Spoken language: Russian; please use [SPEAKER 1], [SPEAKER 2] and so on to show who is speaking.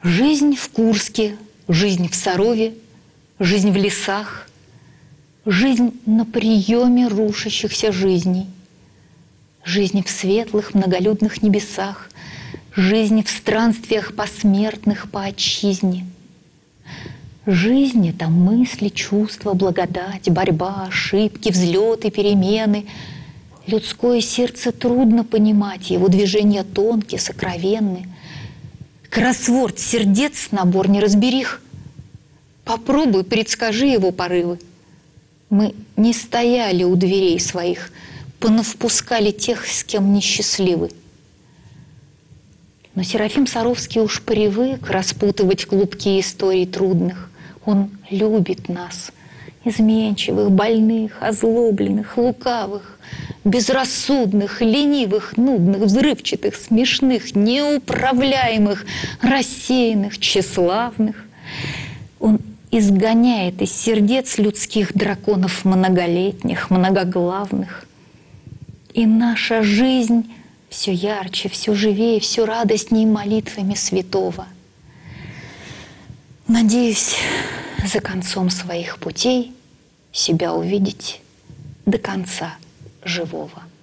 [SPEAKER 1] Жизнь в Курске, жизнь в Сарове, жизнь в лесах, жизнь на приеме рушащихся жизней, жизнь в светлых многолюдных небесах, жизнь в странствиях посмертных по отчизне. Жизнь — это мысли, чувства, благодать, борьба, ошибки, взлеты, перемены. Людское сердце трудно понимать, его движения тонкие, сокровенны. Кроссворд сердец, набор неразберих. Попробуй, предскажи его порывы. Мы не стояли у дверей своих, понавпускали тех, с кем несчастливы. Но Серафим Саровский уж привык распутывать клубки историй трудных. Он любит нас, изменчивых, больных, озлобленных, лукавых, безрассудных, ленивых, нудных, взрывчатых, смешных, неуправляемых, рассеянных, тщеславных. Он изгоняет из сердец людских драконов многолетних, многоглавных. И наша жизнь все ярче, все живее, все радостней молитвами святого. Надеюсь, за концом своих путей себя увидеть до конца живого.